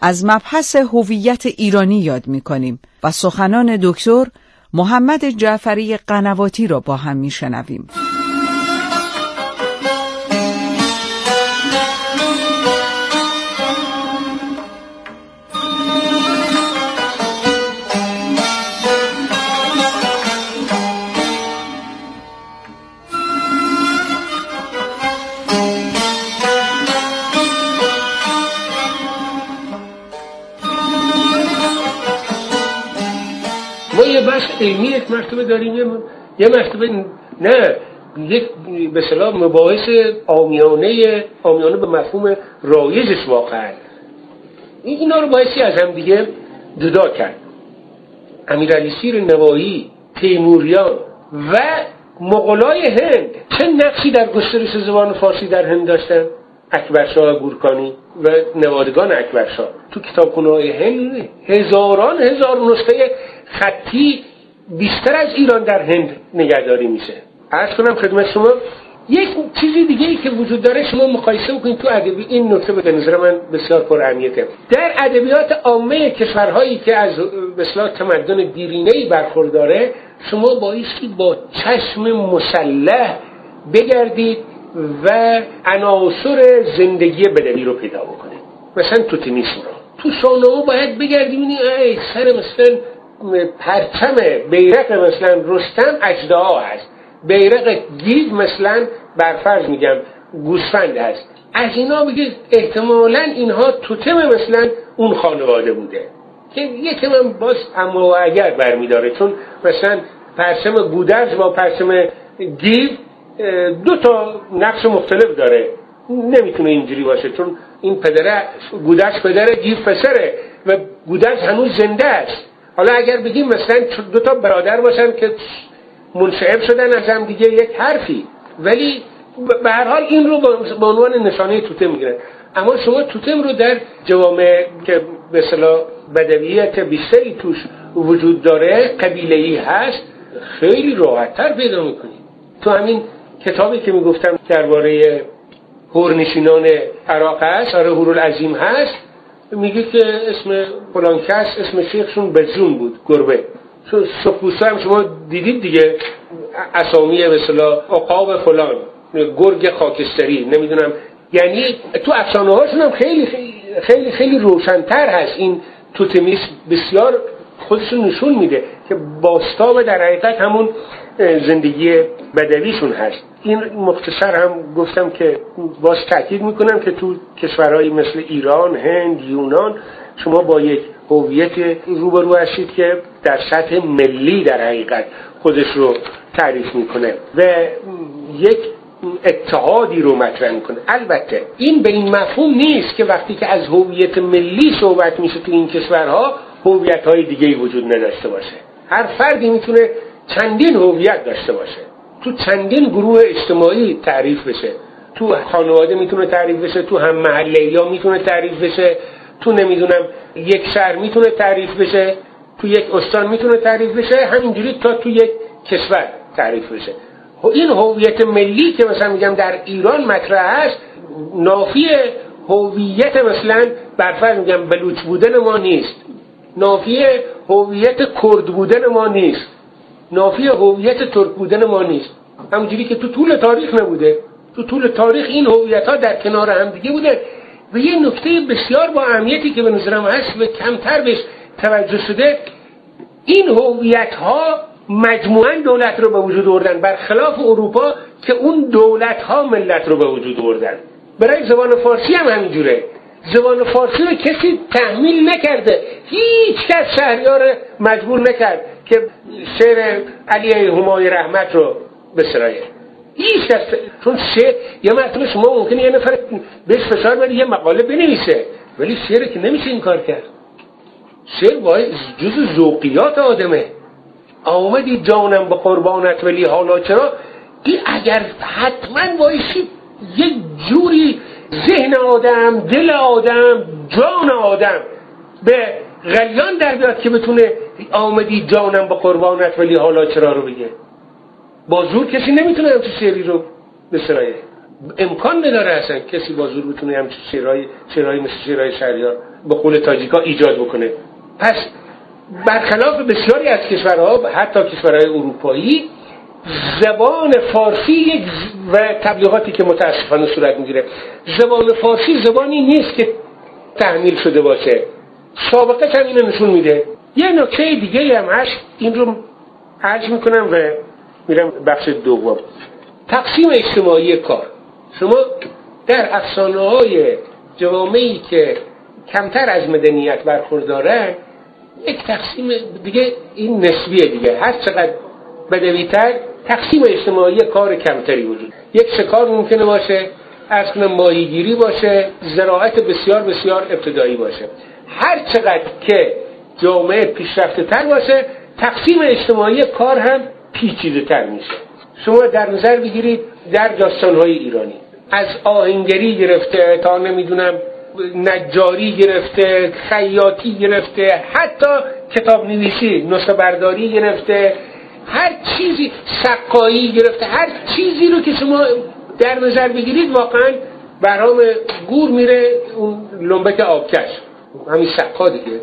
از مبحث هویت ایرانی یاد می‌کنیم و سخنان دکتر محمد جعفری قنواتی را با هم می‌شنویم. ما یه بحث علمی یک مرتبه داریم، یه مرتبه نه، یک به اصطلاح مباحث عامیانه به مفهوم رایجش واقعا. اینا رو بایستی از هم دیگه جدا کرد. امیرعلی سیر نوایی، تیموریان و مغولای هند چه نقشی در گسترش زبان فارسی در هند داشتن؟ اکبرشاه گورکانی و نوادگان اکبرشاه تو کتابخونه‌های هند هزار نسخه خطی بیشتر از ایران در هند نگهداری میشه. عرض کنم خدمت شما یک چیزی دیگه ای که وجود داره، شما مقایسه بکنید تو ادبی، این نکته به نظر من بسیار پر اهمیته. در ادبیات عامه کشورهایی که از به اصطلاح تمدن دیرینه‌ای برخورداره، شما بایستی با چشم مسلح بگردید و عناصر زندگی بدوی رو پیدا بکنید. مثلا توتمیسم رو تو شاهنامه باید بگردید ببینید سر مثلا پرچم بیرق مثلا رستم اژدها هست، بیرق گیو مثلا برفرض میگم گوسفند هست. از اینا بگید احتمالاً اینها توتم مثلا اون خانواده بوده که یکی من باز اما و اگر برمیداره، چون مثلا پرچم گودرز با پرچم گیو دو تا نقش مختلف داره، نمیتونه اینجوری باشه، چون این گودرز پدره گیو پسره و گودرز هنوز زنده است. حالا اگر بگیم مثلا دو تا برادر باشن که منشعب شدن از هم دیگه یک حرفی، ولی به هر حال این رو به عنوان نشانه توتم میگیرن. اما شما توتم رو در جوامع که به اصطلاح بدویت بیشتری توش وجود داره، قبیله‌ای هست، خیلی راحت‌تر پیدا میکنید. تو همین کتابی که میگفتم درباره هورنشینان عراق هست، هورالعظیم هست، میگه که اسم فلان کس اسم شیخشون بزون بود، گربه. سکوسا هم شما دیدید دیگه، اسامی به اصطلاح عقاب فلان، گرگ خاکستری، نمیدونم، یعنی تو افسانه هاشون هم خیلی خیلی خیلی روشن‌تر هست. این توتمیسم بسیار خودشون نشون میده که بازتاب در حقیقت همون زندگی بدویشون هست. این مختصر هم گفتم که باز تأکید میکنم که تو کشورهایی مثل ایران، هند، یونان شما با یک هویت روبرو هستید که در سطح ملی در حقیقت خودش رو تعریف میکنه و یک اتحادی رو مطرح میکنه. البته این به این مفهوم نیست که وقتی که از هویت ملی صحبت میشه تو این کشورها هویت‌های دیگه‌ای وجود نداشته باشه. هر فردی میتونه چندین هویت داشته باشه، تو چندین گروه اجتماعی تعریف بشه، تو خانواده میتونه تعریف بشه، تو هم محله‌ای‌ها میتونه تعریف بشه، تو نمیدونم یک شهر میتونه تعریف بشه، تو یک استان میتونه تعریف بشه، همینجوری تا تو یک کشور تعریف بشه. این هویت ملی که مثلا میگم در ایران مطرح است، نافی هویت مثلا برفرض میگم بلوچ بودن ما نیست، نافی هویت کرد بودن ما نیست، نافی هویت ترک بودن ما نیست. همونجوری که تو طول تاریخ نبوده، تو طول تاریخ این هویت‌ها در کنار هم دیگه بوده. و یه نکته بسیار با اهمیتی که به نظرم هست و کمتر بهش توجه شده، این هویت‌ها مجموعاً دولت رو به وجود آوردن، برخلاف اروپا که اون دولت‌ها ملت رو به وجود آوردن. برای زبان فارسی هم همینجوره، زبان فارسی رو کسی تحمیل نکرده، هیچ کس شهریار مجبور نکرد که شعر علی همای رحمت رو بسرایه، هیچ کس. چون شعر یه مرتبه شما ممکنه یه نفر بهش فشار بدی یه مقاله بنویسه، ولی شعر که نمیشه این کار کرد. شعر باید جز ذوقیات آدمه. آمدی جانم به قربانت ولی حالا چرا، این اگر حتما بایشی یک جوری ذهن آدم، دل آدم، جان آدم به غلیان در بیاد که بتونه آمدی جانم به قربانت ولی حالا چرا رو بگه. با زور کسی نمیتونه همچه شعری رو بسرایه. امکان نداره اصلا کسی با زور بتونه همچین شعرهایی مثل شعرهای شهریار به قول تاجیکا ایجاد بکنه. پس برخلاف بسیاری از کشورها، حتی کشورهای اروپایی، زبان فارسی و تبلیغاتی که متاسفانه صورت میگیره، زبان فارسی زبانی نیست که تحمیل شده باشه. سابقه هم اینو نشون میده. یه نکته دیگه هم هست، این رو عرض میکنم و میرم بخش دوم. تقسیم اجتماعی کار. شما در افسانه‌های جوامعی که کمتر از مدنیت برخوردارن، یک تقسیم دیگه، این نسبیه دیگه، هر چقدر بدویتر تقسیم اجتماعی کار کمتری وجود. یک شکار ممکنه باشه، از کنم ماهیگیری باشه، زراعت بسیار بسیار ابتدایی باشه. هر چقدر که جامعه پیشرفته تر باشه، تقسیم اجتماعی کار هم پیچیده تر میشه. شما در نظر بگیرید در داستان‌های ایرانی، از آهنگری گرفته تا نمیدونم نجاری گرفته، خیاطی گرفته، حتی کتاب نویسی، نسخه برداری گرفته، هر چیزی، سقایی گرفته، هر چیزی رو که شما در نظر بگیرید واقعا برام گور میره اون لنبک آبکش، همین سقا دیگه،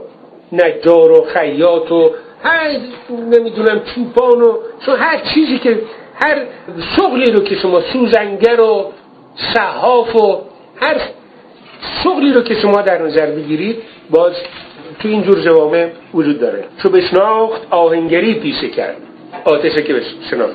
نجار و خیاط و هر نمیدونم چوپان و هر چیزی که هر شغلی رو که شما، سوزنگر و صحاف و هر شغلی رو که شما در نظر بگیرید، باز تو این جور جوامع وجود داره. چو بشناخت آهنگری پیشه کرد، آتشه که بشناخت،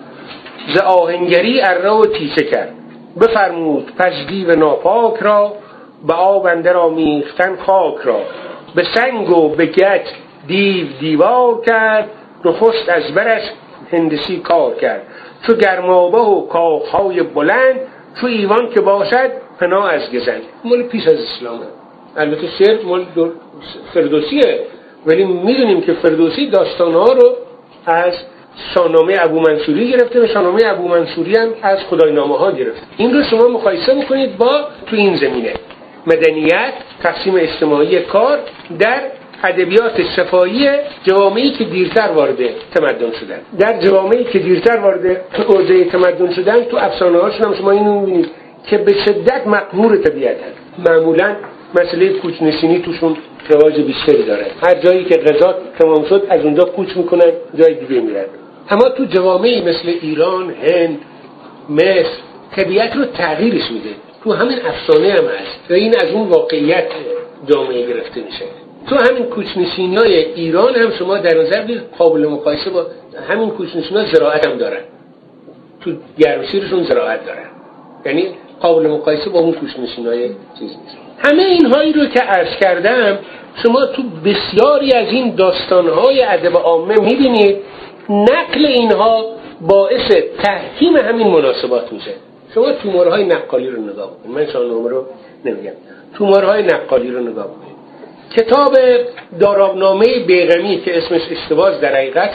ز آهنگری اره و تیشه کرد. بفرمود پس دیو ناپاک را، به آب اندر آمیختن خاک را. به سنگ و به گچ دیو دیوار کرد، نخست از برش هندسی کار کرد. چو گرمابه و کاخهای بلند، چو ایوان که باشد پناه از گزند. مال پیش از اسلامه. البته شعر مال فردوسیه، ولی میدونیم که فردوسی داستانها رو از شاهنامه ابو منصوری گرفته و شاهنامه ابو منصوری هم از خداینامه ها گرفته. این رو شما مقایسه بکنید با تو این زمینه مدنیت، تقسیم اجتماعی کار در ادبیات شفاهی جوامعی که دیرتر وارد تمدن شدن. در جوامعی که دیرتر وارد اوج تمدن شدن، تو افسانه هاشون هم شما اینو میبینید که به شدت مقهور طبیعتن. معمولا مسئله کوچ‌نشینی توشون رواج بیشتری داره. هر جایی که غذا تمام شد از اونجا کوچ میکنن، جای دیگه میرن. اما تو جوامعی مثل ایران، هند، مصر، طبیعت رو تغییرش میده. تو همین افسانه هم هست و این از اون واقعیت جامعه گرفته میشه. تو همین کوچ‌نشینی‌های ایران هم شما در نظر بگیرید، قابل مقایسه با همین کوچ‌نشینی‌ها زراعت هم دارن. تو گرمسیرشون زراعت دارن. یعنی قابل مقایسه با اون کوچ‌نشینی‌های چیز نیست. همه اینهایی رو که عرض کردم شما تو بسیاری از این داستان‌های ادب عامه می‌بینید. نقل اینها باعث تحکیم همین مناسبات میشه. شما تومارهای نقالی رو نگاه کنید. من شاهنامه رو نمیگم. تومارهای نقالی رو نگاه کنید. کتاب دارابنامه بیغمی که اسمش اشتباهه در حقیقت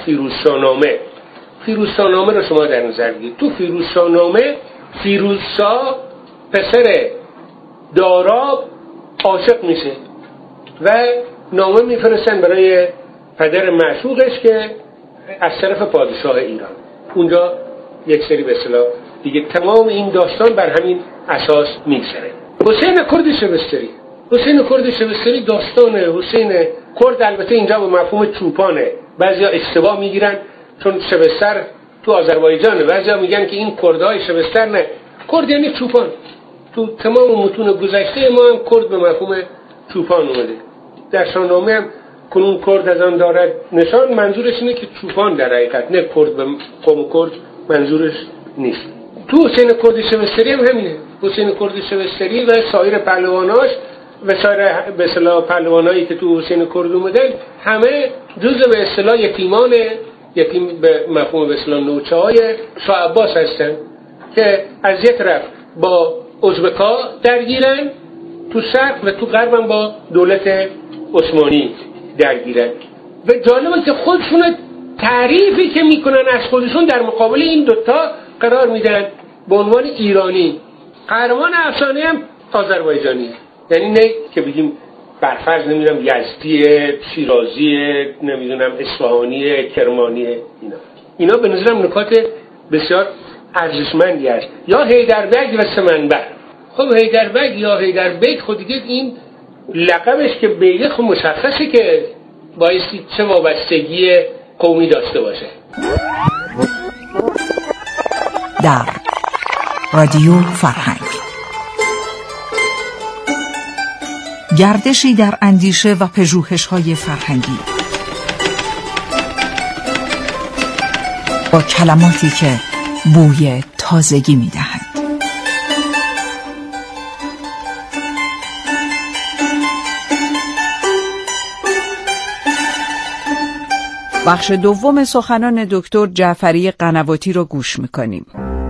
فیروزشاهنامه رو شما در نظر بگیرید. تو فیروزشاهنامه فیروزشاه پسر داراب عاشق میشه و نامه میفرستن برای پدر معشوقش که از طرف پادشاه ایران. اونجا یک سری به اصطلاح دیگه تمام این داستان بر همین اساس میگذره. حسین کرد شبستری داستان حسین کرد البته اینجا به مفهوم چوپانه. بعضیا اشتباه میگیرن چون شبستر تو آذربایجانه، بعضیا میگن که این کردهای شبستر نه، کرد یعنی چوپان. تو تمام متون گذشته ما هم کرد به مفهوم چوپان اومده. در شاهنامه هم کنون کرد از آن دارد نشان، منظورش اینه که چوپان در حقیقت، نه کرد به قوم کرد منظورش نیست. تو حسین کرد شبستری هم همینه. حسین کرد شبستری و سایر پهلواناش و سایر به اصطلاح پهلوانایی که تو حسین کرد اومدن همه جزء به اصطلاح یتیم به مفهوم به اصطلاح نوچه‌های شاه عباس هستن که از یک طرف با ازبکا درگیرن تو شرق و تو غرب هم با دولت عثمانی درگیرن و جالبه که خودشون تعریفی که میکنن از خودشون در مقابل این دوتا قرار میدن به عنوان ایرانی. قهرمان افسانه هم آذربایجانی، یعنی نه که بگیم برفرض نمیدونم یزدیه، شیرازیه، نمیدونم اصفهانیه، کرمانیه. اینا به نظرم نکات بسیار ارزشمندی است. یا حیدربگ و سمنبر. خب حیدربگ یا حیدربیگ خود دیگه این لقبش که بیگ خب مشخصه که بایستی چه وابستگی قومی داشته باشه. در رادیو فرهنگ گردشی در اندیشه و پژوهش‌های فرهنگی با کلماتی که بوی تازگی می‌دهند. بخش دوم سخنان دکتر جعفری قنواتی رو گوش می‌کنیم.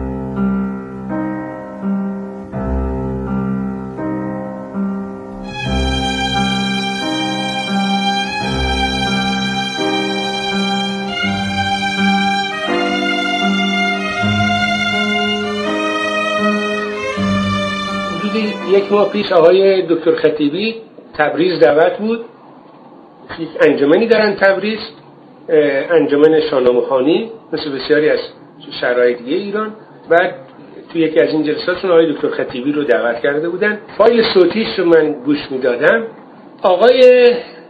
یک ماه پیش آقای دکتر خطیبی تبریز دعوت بود. یک انجمنی دارن تبریز، انجمن شاهنامه‌خوانی مثل بسیاری از شهرهای دیگه ایران. بعد تو یکی از این جلساتشون آقای دکتر خطیبی رو دعوت کرده بودن. فایل صوتیش رو من گوش میدادم. آقای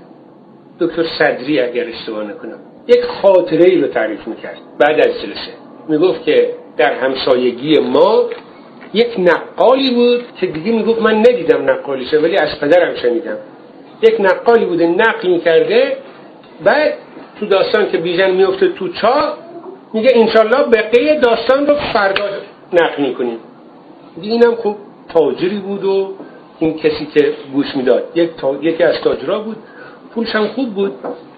دکتر صدری اگر اشتباه نکنم یک خاطره ای رو تعریف میکرد بعد از جلسه. میگفت که در همسایگی ما یک نقالی بود که دیگه میگفت من ندیدم نقالیشه ولی از پدرم شنیدم. یک نقالی بوده نقل میکرده، بعد تو داستان که بیژن میفته تو چاه میگه انشالله بقیه داستان رو فردا نقل میکنیم. اینم خوب تاجری بود و این کسی که گوش میداد یکی از تاجرها بود، پولش هم خوب بود.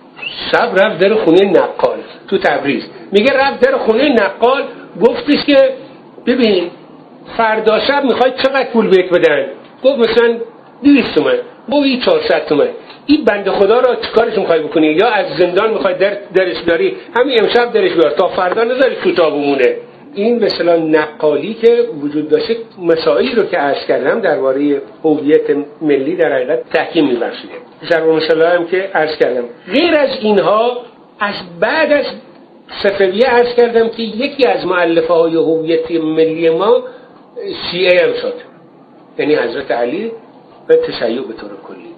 شب رفت در خونه نقال تو تبریز. میگه رفت در خونه نقال گفتش که ببین فردا شب میخواید چقدر پول بهت بدن؟ گفت مثلا 200 تومن. گفت 400 تومن. این بنده خدا را چیکارش میخوای بکنی؟ یا از زندان میخوای درش بیاری؟ همین امشب درش بیار تا فردا نذاری تو تا بمونه. این به اصطلاح نقالی که وجود داشته مسائلی رو که عرض کردم درباره هویت ملی در حقیقت تحکیم می‌بخشیده. ضرب المثل هم که عرض کردم. غیر از اینها از بعد از صفویه عرض کردم که یکی از مؤلفه‌های هویت ملی ما شیعه هم شد، یعنی حضرت علی و تشیع به طور کلی.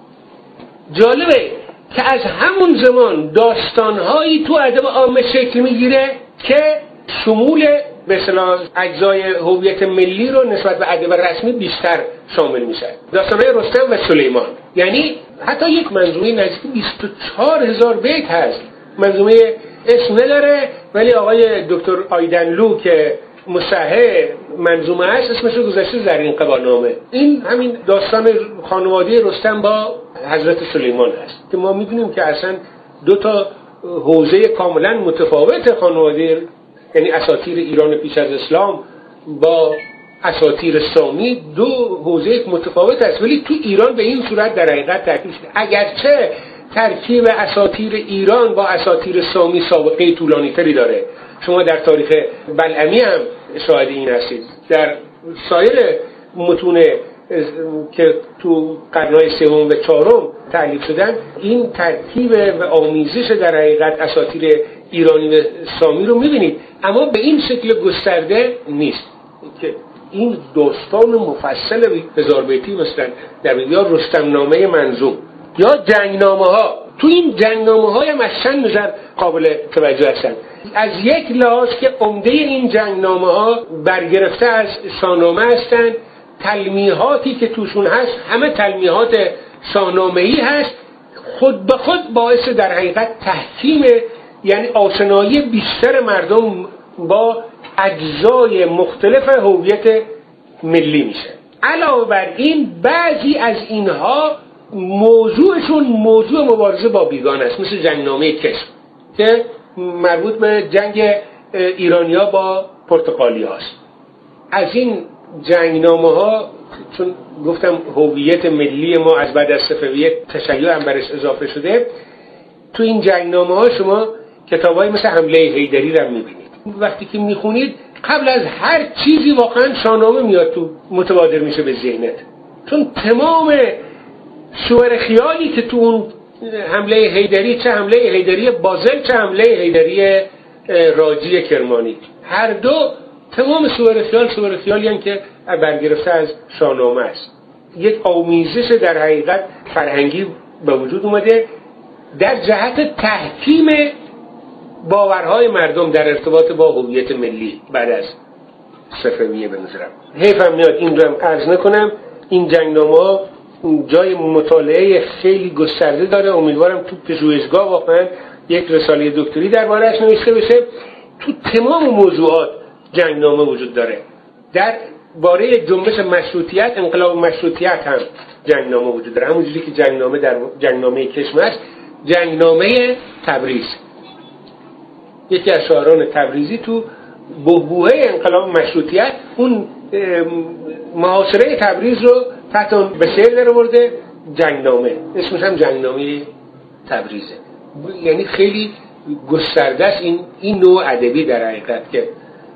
جالبه که از همون زمان داستان‌هایی تو ادب عامه شکل میگیره که شمول به اصطلاح اجزای هویت ملی رو نسبت به ادب رسمی بیشتر شامل میشه. داستان‌های رستم و سلیمان، یعنی حتی یک منظومه نزدیک 24000 بیت هست. منظومه اسم نداره ولی آقای دکتر آیدنلو که مصحح منظومه است اسمش رو گذاشته زرین قبانامه. این همین داستان خانواده رستم با حضرت سلیمان است که ما میدونیم که اصلا دو تا حوزه کاملا متفاوت خانواده، یعنی اساطیر ایران پیش از اسلام با اساطیر سامی دو حوزه متفاوت است، ولی تو ایران به این صورت در حقیقت ترکیب شده. اگرچه ترکیب اساطیر ایران با اساطیر سامی سابقه طولانی تری داره. شما در تاریخ بلعمی هم شاهد این هستید. در سایر متون که تو قرن‌های سوم و چهارم تألیف شدن این ترکیب و آمیزش در حقیقت اساطیر ایرانی و سامی رو می‌بینید، اما به این شکل گسترده نیست که این داستان مفصل 1000 بیتی مثلا در یا رستم نامه منظوم یا جنگنامه‌ها. تو این جنگنامه‌های هم از چند نظر قابل توجه هستند. از یک لحاظ که عمده این جنگنامه‌ها برگرفته از شاهنامه هستند، تلمیحاتی که توشون هست همه تلمیحات شاهنامه‌ای هست، خود به خود باعث در حقیقت تحکیم یعنی آشنایی بیشتر مردم با اجزای مختلف هویت ملی میشه. علاوه بر این بعضی از اینها موضوعشون موضوع مبارزه با بیگان است، مثل جنگنامه کشم که مربوط به جنگ ایرانیا با پرتغالیا است. از این جنگنامه ها چون گفتم هویت ملی ما از بعد از صفویه تشیع هم برش اضافه شده، تو این جنگنامه ها شما کتابای مثل حمله حیدری رو میبینید. وقتی که میخونید قبل از هر چیزی واقعا شاهنامه میاد تو متبادر میشه به ذهنت، چون تمام شعر خیالی که تو اون حمله حیدری، چه حمله حیدری بازل چه حمله حیدری راجی کرمانی، هر دو تمام صور خیالی هم که برگرفته از شاهنامه است. یک آمیزش در حقیقت فرهنگی به وجود اومده در جهت تحکیم باورهای مردم در ارتباط با هویت ملی بعد از صفویه. به نظرم حیفم میاد این رو هم عرض نکنم. این جنگنامه‌ها جای مطالعه خیلی گسترده داره. امیدوارم تو پژوهشگاه واقعا یک رساله دکتری درباره‌اش نوشته بشه. تو تمام موضوعات جنگنامه وجود داره. در باره جنبش مشروطیت، انقلاب مشروطیت هم جنگنامه وجود داره. همونجوری که جنگنامه در جنگنامه کشمش است، جنگنامه تبریز، یکی از شاعران تبریزی تو بحبوحه انقلاب مشروطیت اون محاصره تبریز رو تحت به شعر در آورده جنگنامه، اسمش هم جنگنامه تبریزه. یعنی خیلی گسترده است این نوع ادبی در حقیقت که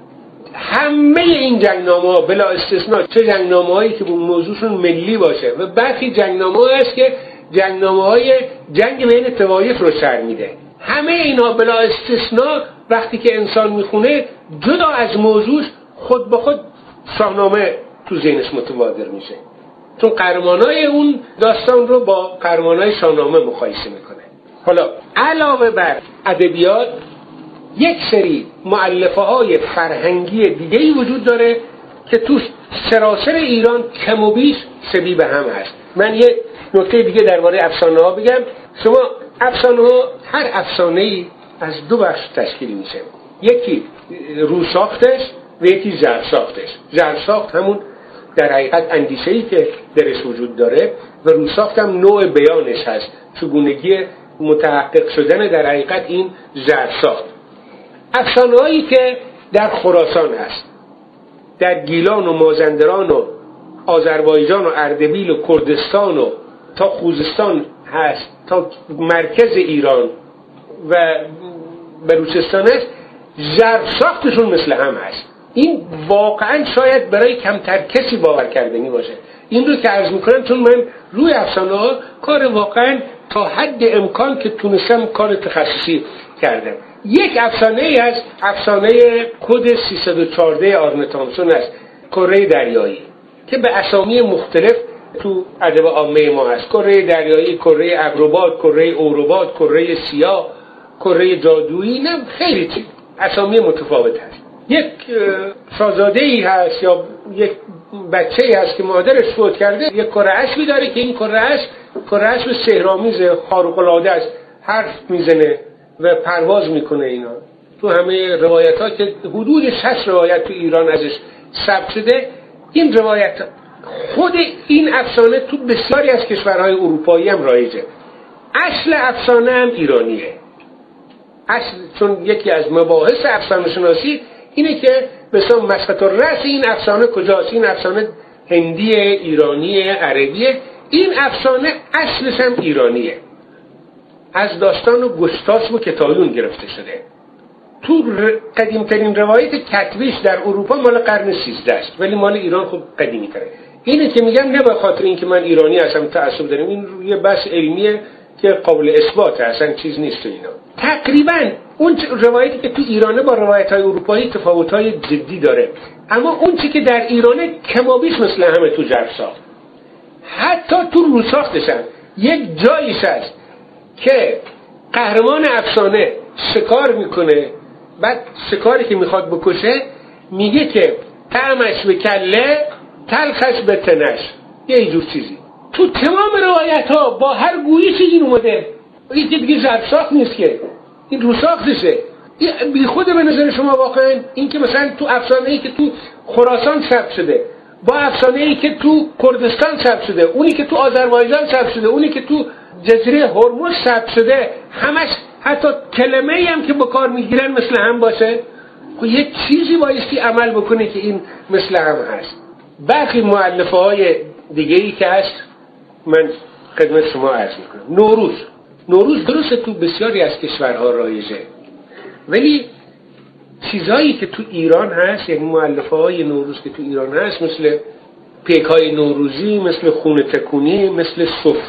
همه این جنگنامه‌ها بلا استثناء، چه جنگنامه‌هایی که موضوعشون ملی باشه و برخی جنگنامه‌ها هست که جنگنامه‌های جنگ بین طوایف رو شرح میده، همه اینا بلا استثناء وقتی که انسان میخونه جدا از موضوعش خود به خود شاهنامه تو ذهنش متبادر میشه، چون قهرمانای اون داستان رو با قهرمانای شاهنامه مقایسه میکنه. حالا علاوه بر ادبیات یک سری مؤلفه‌های فرهنگی دیگه‌ای وجود داره که تو سراسر ایران کم و بیش شبیه به هم هست. من یه نکته دیگه درباره افسانه‌ها بگم. شما افسانه‌ها، هر افسانه‌ای از دو بخش تشکیل میشه، یکی روساختش و یکی زرساختش. زرساخت همون در حقیقت اندیشه‌ای که درش وجود داره و روساخت هم نوع بیانش هست، چگونگی متحقق شدن در حقیقت این زرساخت. افسانه‌هایی که در خراسان هست، در گیلان و مازندران و آذربایجان و اردبیل و کردستان و تا خوزستان هست، تا مرکز ایران و بلوچستان هست، زرساختشون مثل هم هست. این واقعا شاید برای کمتر کسی باور کردنی باشه. این رو که عرض میکنم چون من روی افسانه ها کار واقعا تا حد امکان که تونستم کار تخصصی کردم. یک افسانه ای از افسانه کد 314 آرن تامسون است، کره دریایی، که به اسامی مختلف تو ادب عامه ما هست. کره دریایی، کره ابروباد، کره اوروباد، کره سیاه، کره جادویی، نه خیلی چیز اسامی متفاوت هست. یک شاهزاده ای هست یا یک بچه ای هست که مادرش فوت کرده، یک کره اسبی داره که این کره اسب سحرآمیز خارق العاده است، حرف میزنه و پرواز میکنه. اینا تو همه روایت ها که حدود 6 روایت تو ایران ازش ثبت شده، این روایت خود این افسانه تو بسیاری از کشورهای اروپایی هم رایجه. اصل افسانه هم ایرانیه. چون یکی از مباحث افسانه شناسی اینه که مثلا مسقط الرأس این افسانه کجاست. این افسانه هندی، ایرانی، عربیه. این افسانه اصلش هم ایرانیه، از داستان گستاس و کتایون گرفته شده. تو قدیمترین روایت کتبیش در اروپا مال قرن 13 است، ولی مال ایران خب قدیمی تره. اینه که میگم نه به خاطر اینکه من ایرانی هستم تعصب دارم، این یه بحث علمیه که قابل اثبات، اصلا چیز نیست. اینا تقریبا اون روایتی که تو ایرانه با روایت‌های اروپایی تفاوت‌های جدی داره، اما اون چیزی که در ایرانه کمابیش مثل همه تو زرساخت. حتی تو روساختش هم یک جاییش هست که قهرمان افسانه شکار میکنه، بعد شکاری که میخواد بکشه میگه که طعمش به کله تلخش به تنش، یه اینجور چیزی. تو تمام روایت ها با هر گویی چیزی اومده. این که دیگه زرساخت نیست که، این روساختشه. بی خود به نظر شما واقعا این که مثلا تو افسانه‌ای که تو خراسان ثبت شده با افسانه‌ای که تو کردستان ثبت شده، اونی که تو آذربایجان ثبت شده، اونی که تو جزیره هرمز ثبت شده، همش حتی کلمه‌ای هم که به کار میگیرن مثل هم باشه، خب یک چیزی بایستی عمل بکنه که این مثل هم هست. برخی مؤلفه‌های دیگه‌ای که هست من خدمت شما عرض میکنم. نوروز درسته تو بسیاری از کشورها رایجه، ولی چیزایی که تو ایران هست، یعنی مؤلفه‌های نوروز که تو ایران هست، مثل پیک‌های نوروزی، مثل خونه تکونی، مثل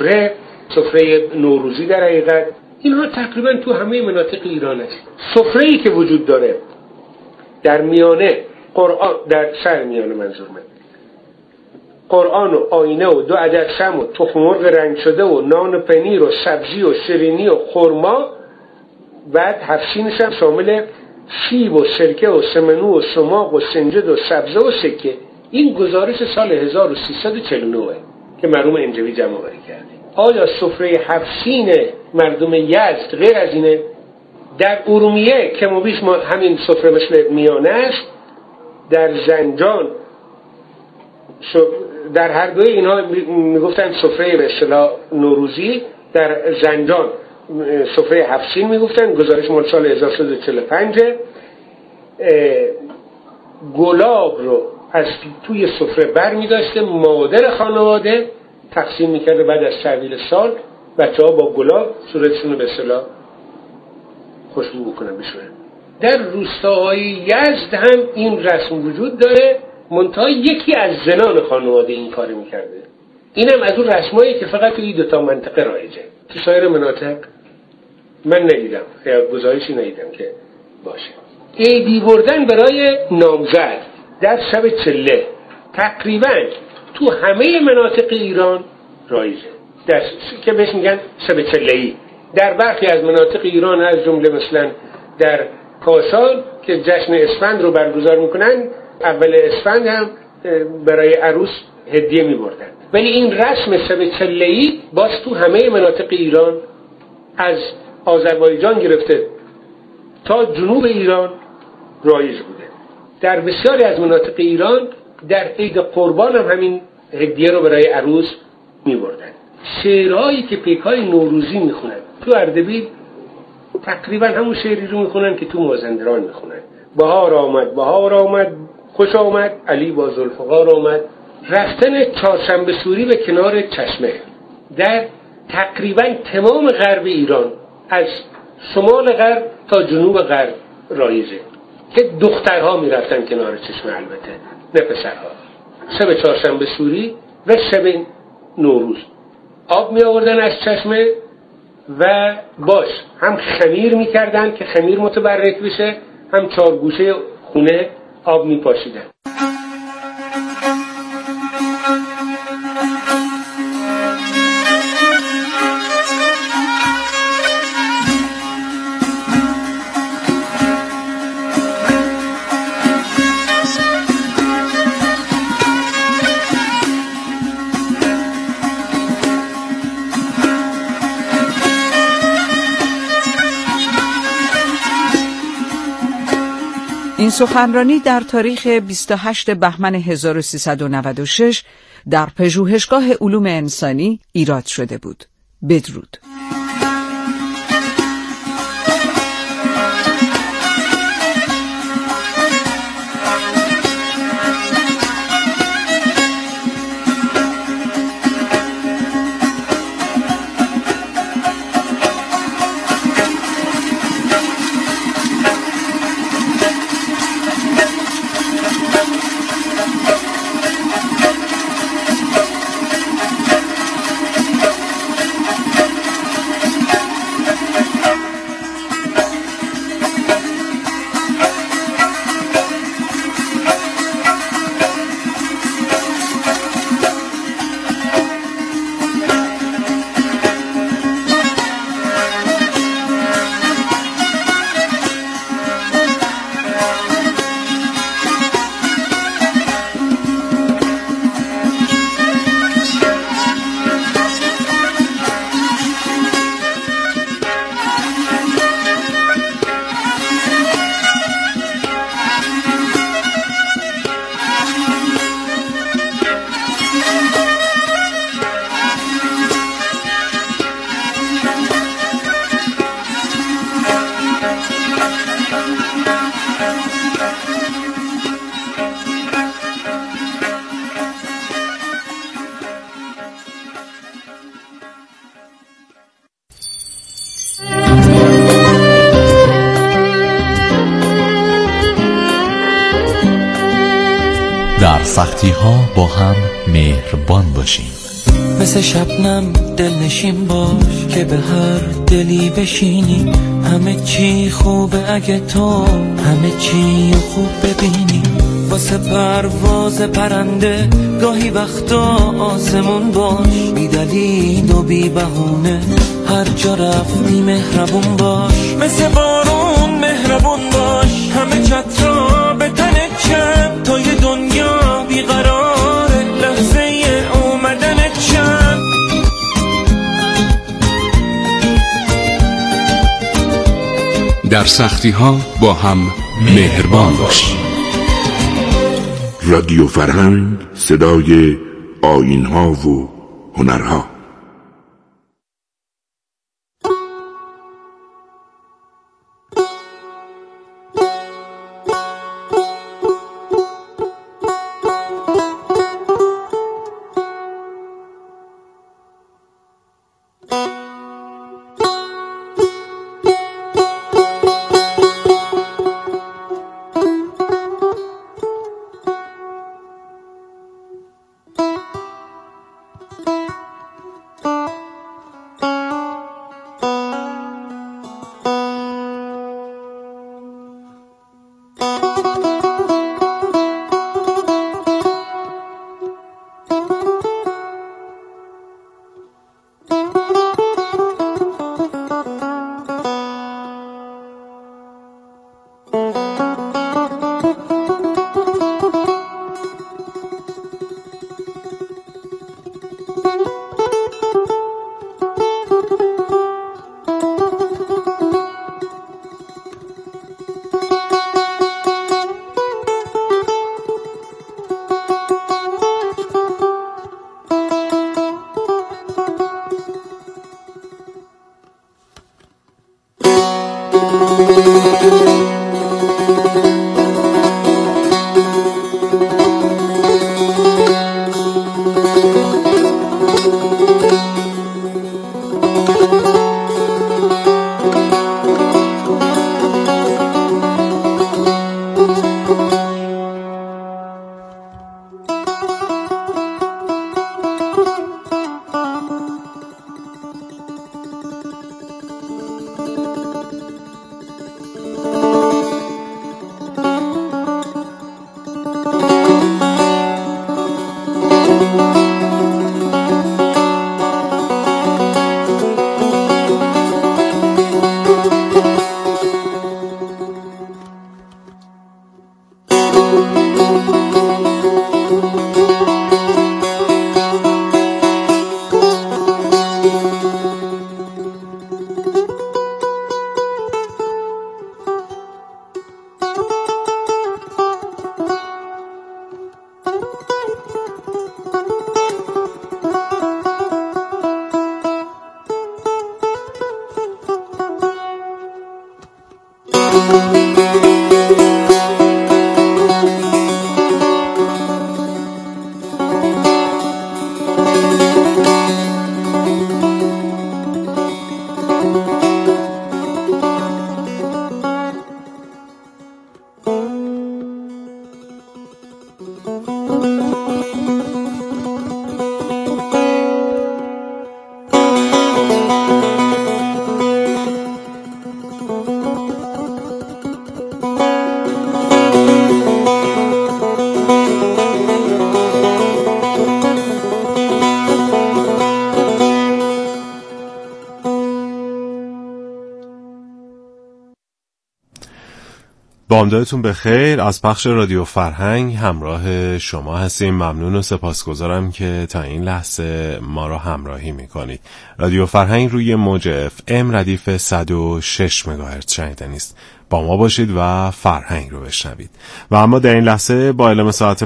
سفره نوروزی، در حقیقت اینها تقریبا تو همه مناطق ایران هست. سفره‌ای که وجود داره در میانه قرآن در سر میانه منظور من، قرآن و آینه و 2 عدد شمع و تخم مرغ رنگ شده و نان و پنیر و سبزی و شیرینی و خرما، بعد 7 سینش هم شامل سیب و سرکه و سمنو و سماق و سنجد و سبزه و سکه. این گزارش سال 1349 که مرحوم انجوی جمع آوری کرده. آیا سفره 7 سین مردم یزد غیر از اینه؟ در ارومیه که بیش ما همین سفره مثل میانه است، در زنجان در هر دوی اینها میگفتن سفره به اصطلاح نوروزی، در زنجان سفره 7 سین میگفتن، گزارش مال سال 1345. گلاب رو از توی سفره بر میداشته مادر خانواده تقسیم میکرده، بعد از تحویل سال بچه ها با گلاب صورتشون رو به اصطلاح خوشبو بکنن بشورن. در روستاهای یزد هم این رسم وجود داره، منتها یکی از زنان خانواده این کار میکرده. اینم از اون رسمایی که فقط توی 2 منطقه رایجه، تو سایر مناطق من ندیدم یا گزارشی ندیدم که باشه. عیدی بردن برای نامزد در شب چله تقریبا تو همه مناطق ایران رایجه، که بهش میگن شب چله‌ای. در برخی از مناطق ایران از جمله مثلا در کاشان که جشن اسفند رو برگزار میکنن، اول اسفند هم برای عروس هدیه میبردن. ولی این رسم شب چله‌ای باز تو همه مناطق ایران از آذربایجان گرفته تا جنوب ایران رایج بوده. در بسیاری از مناطق ایران در عید قربان هم همین هدیه رو برای عروس میبردن. شعرهایی که پیکای نوروزی میخونن تو اردبیل تقریبا همون شعری رو میخونن که تو مازندران میخونن. بهار آمد بهار آمد خوش آمد علی با ذوالفقار آمد. رفتن چهارشنبه سوری به کنار چشمه در تقریبا تمام غرب ایران از شمال غرب تا جنوب غرب رایجه که دخترها میرفتن کنار چشمه، البته نه پسرها. شب چهارشنبه سوری و شب نوروز آب می آوردن از چشمه و باش هم خمیر می کردن که خمیر متبرک بشه، هم 4 گوشه خونه آب می پاشیدن. این سخنرانی در تاریخ 28 بهمن 1396 در پژوهشگاه علوم انسانی ایراد شده بود. بدرود. در سختی ها با هم مهربان باشیم. مثل شبنم دلنشین باش که به هر دلی بشینی. همه چی خوبه اگه تو همه چی خوب ببینی. واسه پرواز پرنده، گاهی وقتا آسمون باش، بی دلیل و بی بهونه هر جا رفتی مهربون باش، مثل بارون مهربون باش، همه چترا به تنت چند، تا یه دنیا بیقراره لحظه اومدنت چند. در سختی ها با هم مهربان باشیم. رادیو فرهنگ، صدای آیین ها و هنرها. بامدادتون بخیر. از پخش رادیو فرهنگ همراه شما هستیم. ممنون و سپاسگزارم که تا این لحظه ما را همراهی میکنید. رادیو فرهنگ روی موج FM ردیف 106 مگاهرتز شنیدنی است. با ما باشید و فرهنگ رو بشنوید. و اما در این لحظه با اعلام ساعت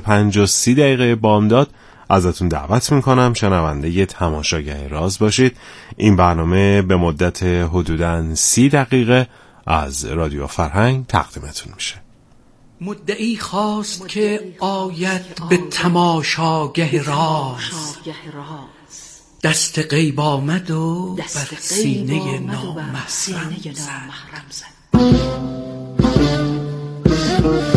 5:30 بامداد ازتون دعوت میکنم شنونده تماشاگاه راز باشید. این برنامه به مدت حدوداً 30 دقیقه از رادیو فرهنگ تقدیمتون میشه. مدعی خواست که آید به تماشاگه راز، دست غیب آمد و بر سینه نامحرم زد.